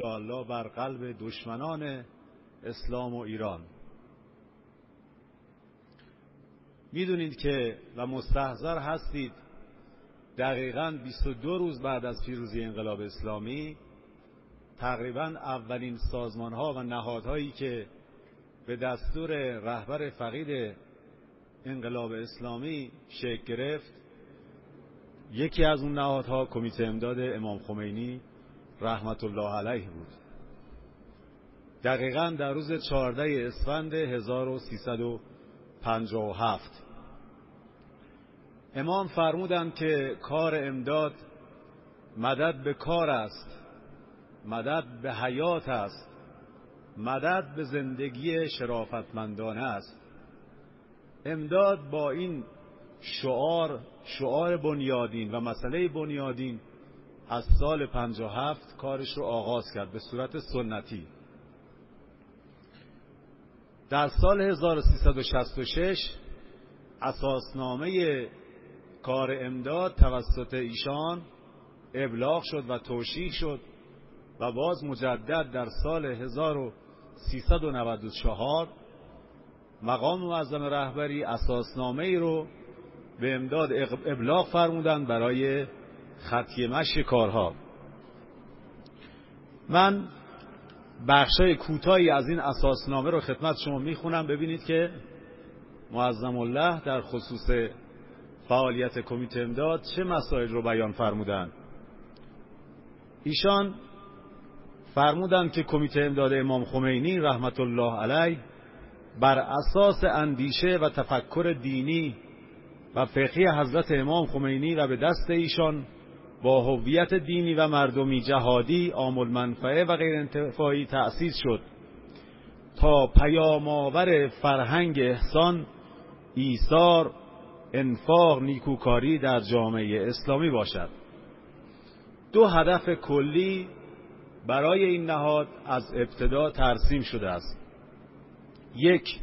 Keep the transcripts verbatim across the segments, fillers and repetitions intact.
الله بر قلب دشمنان اسلام و ایران. میدونید که و مستحضر هستید دقیقاً بیست و دو روز بعد از پیروزی انقلاب اسلامی تقریباً اولین سازمان‌ها و نهادهایی که به دستور رهبر فقید انقلاب اسلامی شکل گرفت، یکی از اون نهادها کمیته امداد امام خمینی رحمت الله علیه بود. دقیقاً در روز چهاردهم اسفند هزار و سیصد و پنجاه و هفت امام فرمودند که کار امداد مدد به کار است، مدد به حیات است، مدد به زندگی شرافتمندانه است. امداد با این شعار شعار بنیادین و مسئله بنیادین از سال پنجاه و هفت کارش رو آغاز کرد به صورت سنتی. در سال هزار و سیصد و شصت و شش اساسنامه کار امداد توسط ایشان ابلاغ شد و توشیح شد و باز مجدد در سال هزار و سیصد و نود و چهار مقام معظم رهبری اساسنامه ای رو به امداد ابلاغ فرمودند برای خطی مشی کارها. من بخشای کوتاهی از این اساسنامه رو خدمت شما میخونم، ببینید که معظم الله در خصوص فعالیت کمیته امداد چه مسائل رو بیان فرمودند. ایشان فرمودند که کمیته امداد امام خمینی رحمت الله علیه بر اساس اندیشه و تفکر دینی و فقهی حضرت امام خمینی و به دست ایشان با هویت دینی و مردمی جهادی عام المنفعه و غیر انتفاعی تأسیس شد تا پیام‌آور فرهنگ احسان، ایثار، انفاق، نیکوکاری در جامعه اسلامی باشد. دو هدف کلی برای این نهاد از ابتدا ترسیم شده است. یک،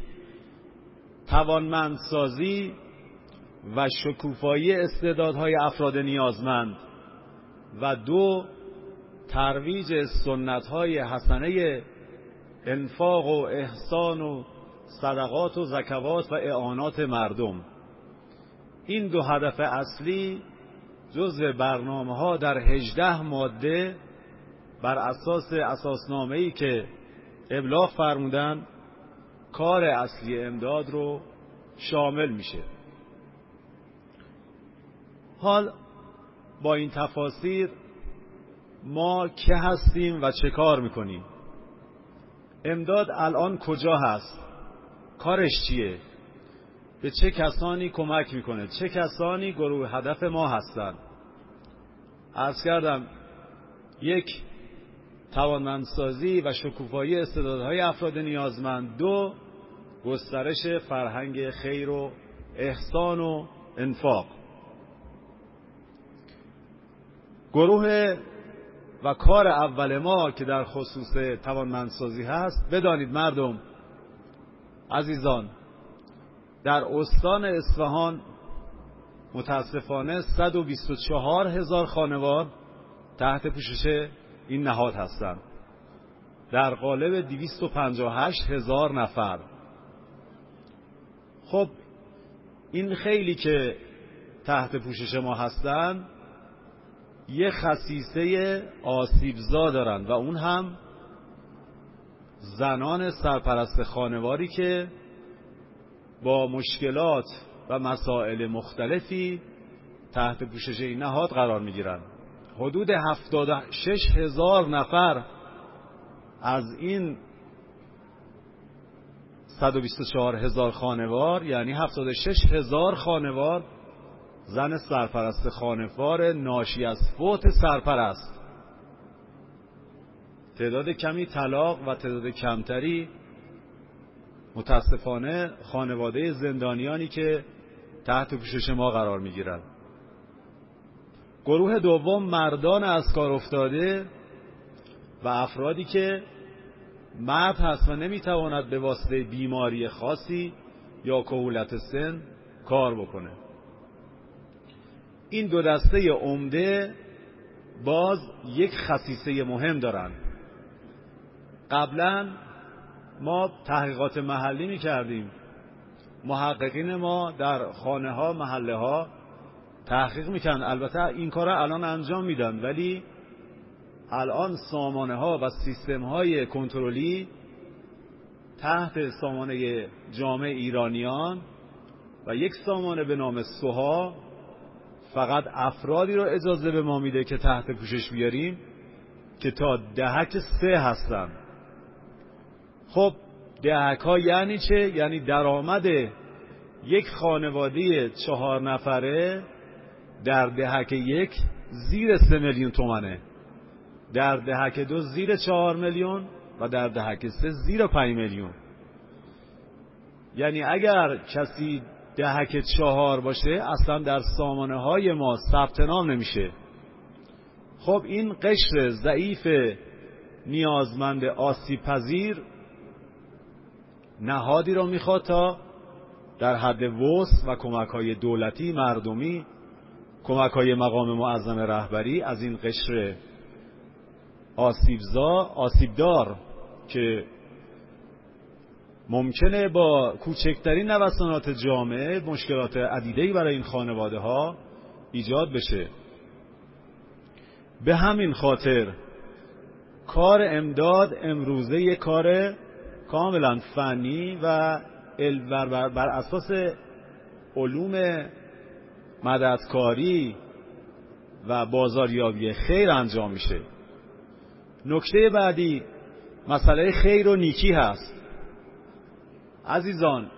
توانمندسازی و شکوفایی استعدادهای افراد نیازمند و دو، ترویج سنت‌های حسنه انفاق و احسان و صدقات و زکوات و اعانات مردم. این دو هدف اصلی جزء برنامه‌ها در هجده ماده بر اساس اساسنامه‌ای که ابلاغ فرمودن کار اصلی امداد رو شامل میشه. حال با این تفاسیر ما که هستیم و چه کار میکنیم؟ امداد الان کجا هست؟ کارش چیه؟ به چه کسانی کمک میکنه؟ چه کسانی گروه هدف ما هستند؟ عرض کردم یک، توانمندسازی و شکوفایی استعدادهای افراد نیازمند. دو، گسترش فرهنگ خیر و احسان و انفاق. گروه و کار اول ما که در خصوص توانمندسازی هست، بدانید مردم عزیزان، در استان اصفهان متاسفانه صد و بیست و چهار هزار خانوار تحت پوشش این نهاد هستند در قالب دویست و پنجاه و هشت هزار نفر. خب این خیلی که تحت پوشش ما هستند یه خصیصه آسیبزا دارن و اون هم زنان سرپرست خانواری که با مشکلات و مسائل مختلفی تحت پوشش این نهاد قرار میگیرن. حدود هفتاد و شش هزار نفر از این صد و بیست و چهار هزار خانوار، یعنی هفتاد و شش هزار خانوار زن سرپرست خانوار ناشی از فوت سرپرست، تعداد کمی طلاق و تعداد کمتری متاسفانه خانواده زندانیانی که تحت پوشش ما قرار میگیرند. گروه دوم مردان از کار افتاده و افرادی که مرد هست و نمیتواند به واسطه بیماری خاصی یا کهولت سن کار بکنه. این دو دسته عمده باز یک خصیصه مهم دارند. قبلا ما تحقیقات محلی می کردیم، محققین ما در خانه ها محله ها تحقیق میکنن، البته این کار را الان انجام میدن، ولی الان سامانه ها و سیستم های کنترلی تحت سامانه جامع ایرانیان و یک سامانه به نام سوها فقط افرادی رو اجازه به ما میده که تحت پوشش بیاریم که تا دهک سه هستن. خب دهک ها یعنی چه؟ یعنی درآمد یک خانواده چهار نفره در دهک یک زیر سه میلیون تومنه، در دهک دو زیر چهار میلیون و در دهک سه زیر پنج میلیون. یعنی اگر کسی دهک چهار باشه اصلا در سامانه های ما ثبت نام نمیشه. خب این قشر ضعیف نیازمند آسیب پذیر نهادی رو میخواد تا در حد وسع و کمک های دولتی مردمی، کمک های مقام معظم رهبری از این قشر آسیبزا آسیبدار که ممکنه با کوچکترین نوسانات جامعه مشکلات عدیده‌ای برای این خانواده ها ایجاد بشه. به همین خاطر کار امداد امروزه یک کار کاملا فنی و بر, بر اساس علوم مددکاری و بازاریابی خیر انجام میشه. نکته بعدی مسئله خیر و نیکی هست. عزیزان،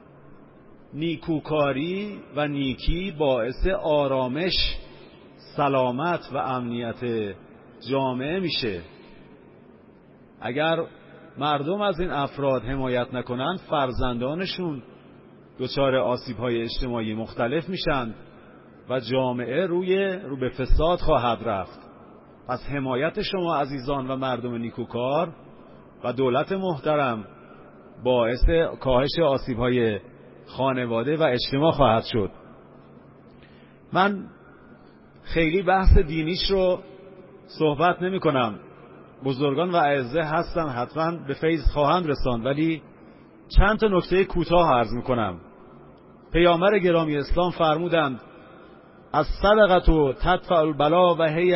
نیکوکاری و نیکی باعث آرامش، سلامت و امنیت جامعه میشه. اگر مردم از این افراد حمایت نکنن فرزندانشون دچار آسیب‌های اجتماعی مختلف میشن و جامعه روی رو به فساد خواهد رفت. پس حمایت شما عزیزان و مردم نیکوکار و دولت محترم باعث کاهش آسیب‌های خانواده و اجتماع خواهد شد. من خیلی بحث دینیش رو صحبت نمی کنم. بزرگان و اعزه هستن، حتما به فیض خواهند رساند، ولی چند تا نکته کوتاه عرض می کنم. پیامبر گرامی اسلام فرمودند از صدقه تدفع البلا و هی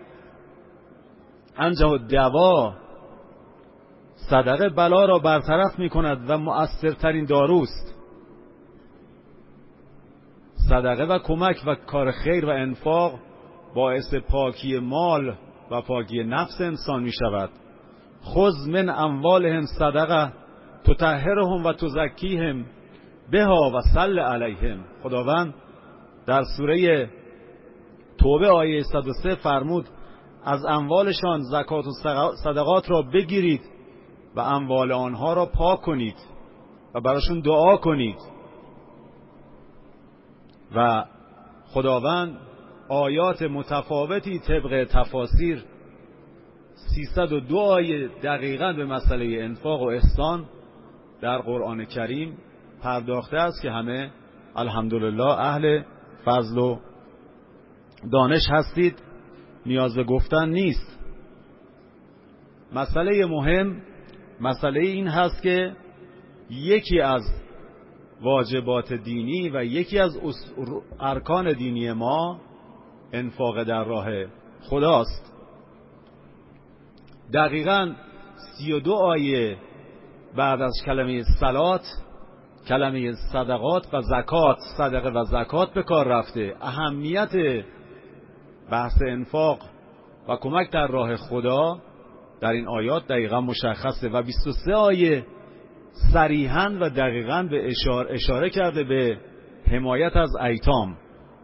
انجه الدوا، صدقه بلا را برطرف می کند و مؤثرترین داروست. صدقه و کمک و کار خیر و انفاق باعث پاکی مال و پاکی نفس انسان می شود. خذ من اموالهم صدقه تطهرهم و تزکیهم بها و صل علیهم. خداوند در سوره توبه آیه صد و سه فرمود از اموالشان زکات و صدقات را بگیرید و اموال آنها را پاک کنید و براشون دعا کنید. و خداوند آیات متفاوتی طبق تفاسیر سیصد و دو آیه دقیقاً به مسئله انفاق و احسان در قرآن کریم پرداخته است که همه الحمدلله اهل فضل و دانش هستید، نیاز به گفتن نیست. مسئله مهم مسئله این هست که یکی از واجبات دینی و یکی از ارکان دینی ما انفاق در راه خداست. دقیقاً سی و دو آیه بعد از کلمه صلات کلمه صدقات و زکات، صدقه و زکات به کار رفته. اهمیت بحث انفاق و کمک در راه خدا در این آیات دقیقاً مشخصه و بیست و سه آیه صریحاً و دقیقاً به اشاره, اشاره کرده به حمایت از ایتام.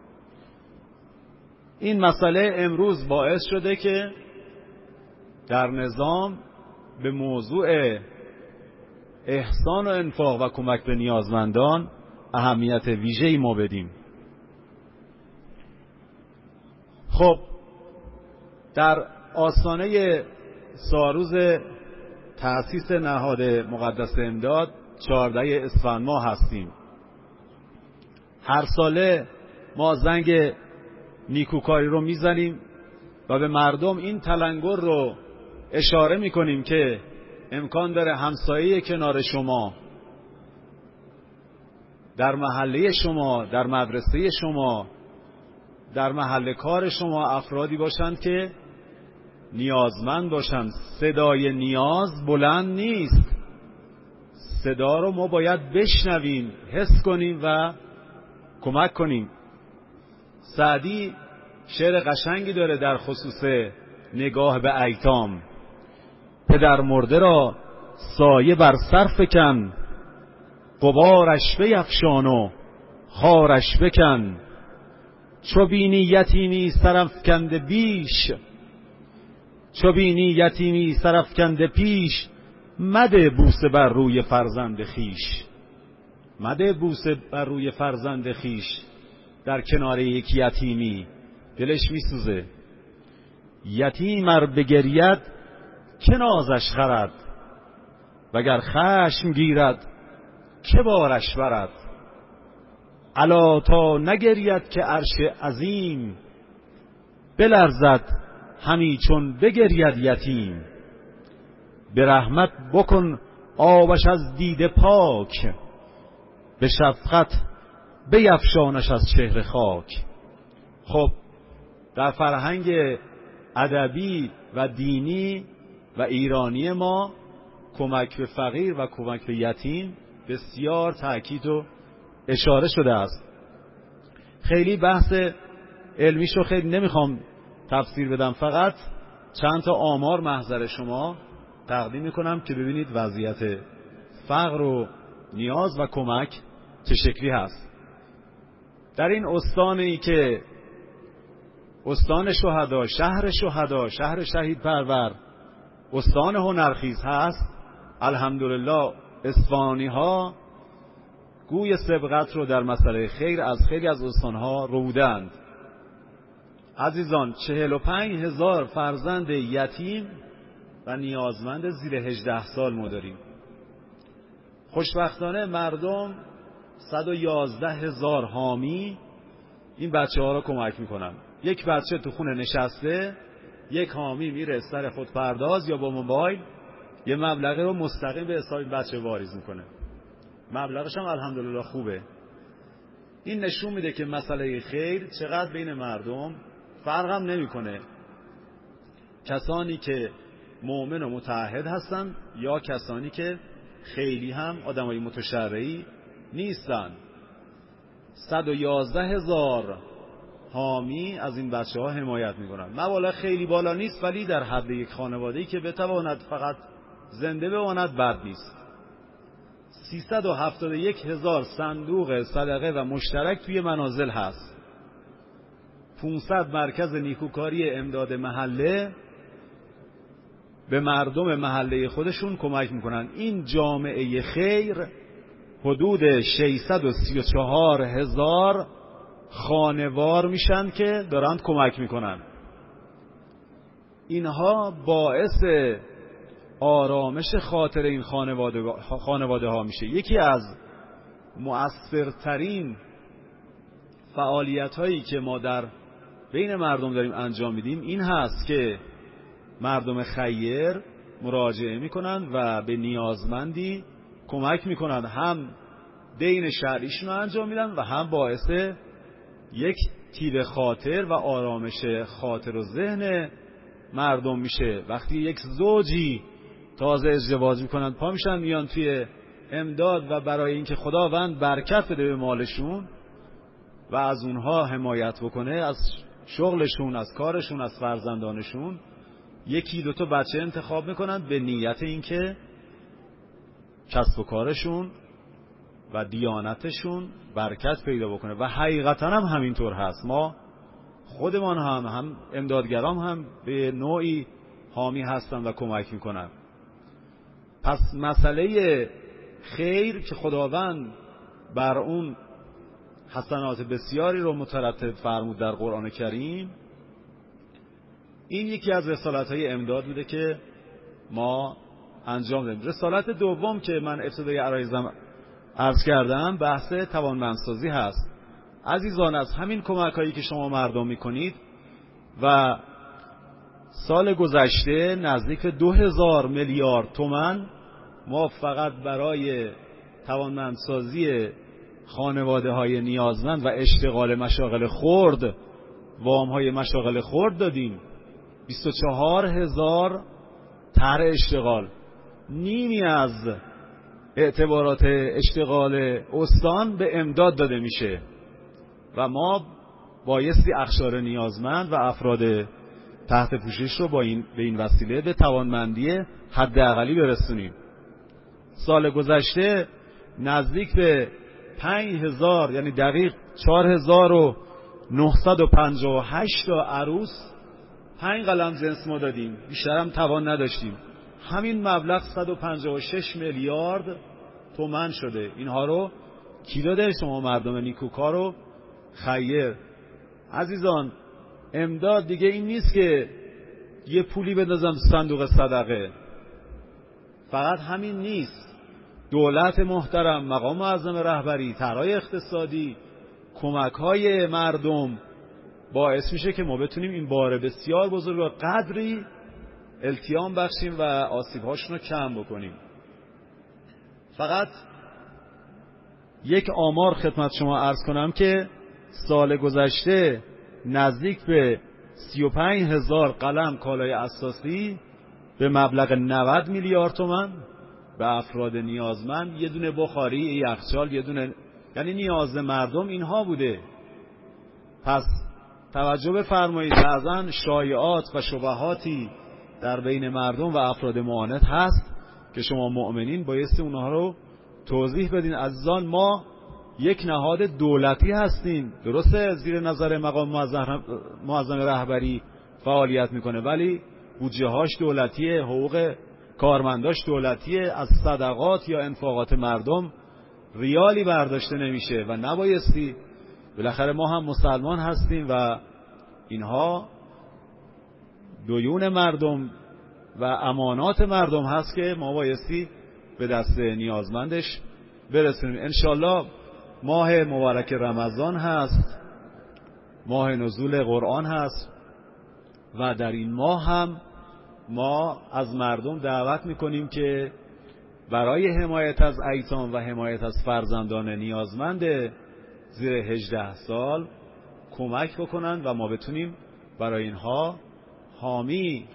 این مسئله امروز باعث شده که در نظام به موضوع احسان و انفاق و کمک به نیازمندان اهمیت ویژه‌ای ما بدیم. خب در آستانه سالروز تأسیس نهاد مقدس امداد چهاردهم اسفند ماه هستیم. هر ساله ما زنگ نیکوکاری رو میزنیم و به مردم این تلنگر رو اشاره میکنیم که امکان داره همسایه کنار شما، در محله شما، در مدرسه شما، در محل کار شما افرادی باشند که نیازمند باشند. صدای نیاز بلند نیست، صدا رو ما باید بشنویم، حس کنیم و کمک کنیم. سعدی شعر قشنگی داره در خصوص نگاه به ایتام: پدر مرده را سایه بر سر فکن، غبارش بیفشان و خارش بکن. چو بینی یتیمی سرافکنده بیش، چو بینی یتیمی سرافکنده پیش، مده بوسه بر روی فرزند خیش. مده بوسه بر روی فرزند خیش. در کنار یک یتیمی دلش میسوزه. یتیم ار بگرید که نازش خرد، وگر خشم گیرد که بارش برد. الا تا نگرید که عرش عظیم، بلرزد همی چون بگرید یتیم. به رحمت بکن آبش از دیده پاک، به شفقت بیفشانش از چهره خاک. خب در فرهنگ ادبی و دینی و ایرانی ما کمک به فقیر و کمک به یتیم بسیار تأکید و اشاره شده است. خیلی بحث علمیشو خیلی نمیخوام تفسیر بدم، فقط چند تا آمار محضر شما تقدیم میکنم که ببینید وضعیت فقر و نیاز و کمک چه شکلی هست. در این استانی که استان شهدا، شهر شهدا، شهر شهید پرور، استان هنرخیز هست، الحمدلله اصفهانی ها گوی سبقت رو در مسئله خیر از خیلی از استانها ربودند. عزیزان، چهل و پنج هزار فرزند یتیم و نیازمند زیر هجده سال ما داریم. خوشبختانه مردم صد و یازده هزار حامی این بچه ها را کمک میکنن. یک بچه تو خونه نشسته، یک حامی میره سر خودپرداز یا با موبایل یه مبلغی رو مستقیم به حساب بچه واریز میکنه. مبلغش هم الحمدلله خوبه. این نشون میده که مسئله خیر چقدر بین مردم فرق هم نمیکنه. کسانی که مؤمن و متعهد هستن یا کسانی که خیلی هم آدمای متشرعی نیستن. صد و یازده هزار حامی از این بچه ها حمایت میکنن. مبالغ خیلی بالا نیست، ولی در حد یک خانواده‌ای که بتواند فقط زنده بماند بد نیست. سیصد و هفتاد و یک هزار صندوق صدقه و مشترک توی منازل هست. پانصد مرکز نیکوکاری امداد محله به مردم محله خودشون کمک میکنن. این جامعه خیر حدود ششصد و سی و چهار هزار خانوار میشن که دارن کمک میکنن. اینها باعث آرامش خاطر این خانواده, خانواده ها میشه. یکی از مؤثرترین فعالیت هایی که ما در بین مردم داریم انجام میدیم این هست که مردم خیر مراجعه میکنن و به نیازمندی کمک میکنن، هم دین شرعیشون رو انجام میدن و هم باعث یک تیب خاطر و آرامش خاطر و ذهن مردم میشه. وقتی یک زوجی تازه ازدواج میکنن پا میشن میان توی امداد و برای اینکه خداوند برکت بده به مالشون و از اونها حمایت بکنه، از شغلشون، از کارشون، از فرزندانشون، یکی دوتا بچه انتخاب میکنن به نیت اینکه کسب و کارشون و دیانتشون برکت پیدا بکنه. و حقیقتا هم همینطور هست. ما خودمان هم هم امدادگرام هم به نوعی حامی هستن و کمک میکنن. پس مسئله خیر که خداوند بر اون حسنات بسیاری رو مترتب فرمود در قرآن کریم، این یکی از رسالت‌های امداد بوده که ما انجام دادیم. رسالت دوم که من ابتدای عرایزم عرض کردم بحث توانمندسازی هست. عزیزان، از همین کمک‌هایی که شما مردم می‌کنید و سال گذشته نزدیک دو هزار میلیارد تومان ما فقط برای توانمندسازی خانواده های نیازمند و اشتغال مشاغل خرد، وام های مشاغل خرد دادیم. بیست و چهار هزار طرح اشتغال، نیمی از اعتبارات اشتغال استان به امداد داده میشه و ما بایستی اقشار نیازمند و افراد تحت پوشش رو با این به این وسیله به توانمندی حداقلی برسونیم. سال گذشته نزدیک به پنج هزار، یعنی دقیق چهار هزار و نهصد و پنجاه و هشت تا عروس پنج قلم جنس ما دادیم، بیشتر هم توان نداشتیم. همین مبلغ صد و پنجاه و شش میلیارد تومان شده. اینها رو کی داده؟ شما مردم نیکوکار و خیر. عزیزان، امداد دیگه این نیست که یه پولی بندازم صندوق صدقه. فقط همین نیست. دولت محترم، مقام معظم رهبری، طرح‌های اقتصادی، کمک‌های مردم باعث میشه که ما بتونیم این بار بسیار بزرگ و قدری التیام بخشیم و آسیب‌هاشون رو کم بکنیم. فقط یک آمار خدمت شما عرض کنم که سال گذشته نزدیک به سی و پنج هزار قلم کالای اساسی به مبلغ نود میلیارد تومان به افراد نیازمند، یه دونه بخاری، یخچال، یه دونه، یعنی نیاز مردم اینها بوده. پس توجه بفرمایید، بعضن شایعات و شبهاتی در بین مردم و افراد معاند هست که شما مؤمنین بایستی اونها رو توضیح بدین. عزیزان، ما یک نهاد دولتی هستیم، درسته زیر نظر مقام معظم رهبری فعالیت میکنه، ولی بودجه هاش دولتیه، حقوق کارمنداش دولتیه، از صدقات یا انفاقات مردم ریالی برداشته نمیشه و نبایستی. بالاخره ما هم مسلمان هستیم و اینها دیون مردم و امانات مردم هست که ما بایستی به دست نیازمندش برسونیم. انشالله ماه مبارک رمضان هست، ماه نزول قرآن هست و در این ماه هم ما از مردم دعوت میکنیم که برای حمایت از ایتام و حمایت از فرزندان نیازمند زیر هجده سال کمک بکنن و ما بتونیم برای اینها حامی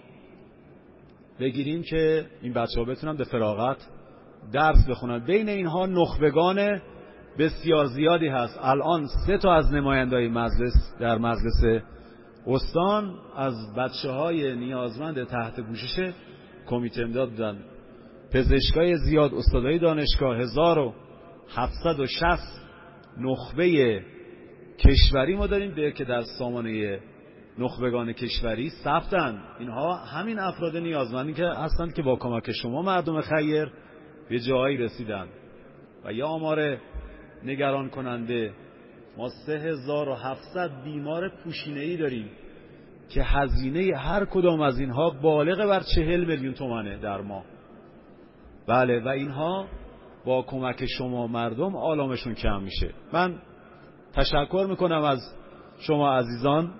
بگیریم که این بچه ها بتونن به فراغت درس بخونن. بین اینها نخبگان بسیار زیادی هست. الان سه تا از نمایندای مجلس در مجلس استان از بچه های نیازمند تحت پوشش کمیته امداد بودن. پزشکای زیاد، استادای دانشگاه، هزار و هفتصد و شصت نخبه کشوری ما داریم به که در سامانه نخبگان کشوری ثبتن. اینها همین افراد نیازمندی که هستند که با کمک شما مردم خیر به جایی رسیدن. و یا آمار نگران کننده، ما سه هزار و هفتصد بیمار پوشینه‌ای داریم که هزینه هر کدام از اینها بالغ بر چهل میلیون تومانه در ماه. بله، و اینها با کمک شما مردم آلامشون کم میشه. من تشکر میکنم از شما عزیزان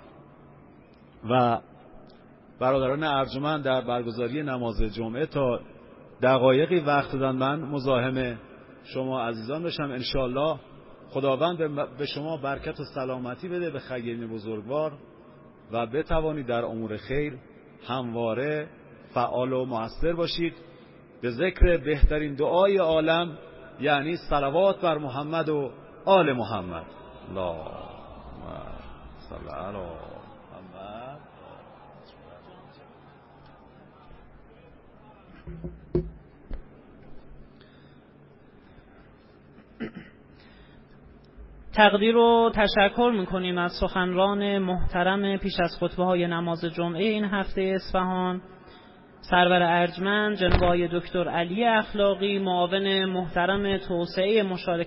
و برادران ارجمند در برگزاری نماز جمعه تا دقایقی وقت دادن من مزاحم شما عزیزان بشم. انشالله خداوند به شما برکت و سلامتی بده به خیرین بزرگوار و بتوانید در امور خیر همواره فعال و مؤثر باشید. به ذکر بهترین دعای عالم، یعنی صلوات بر محمد و آل محمد. اللهم صل علی محمد. تقدیر و تشکر میکنیم از سخنران محترم پیش از خطبه های نماز جمعه این هفته اصفهان، سرور ارجمند جناب آقای دکتر علی اخلاقی، معاون محترم توسعه مشارکت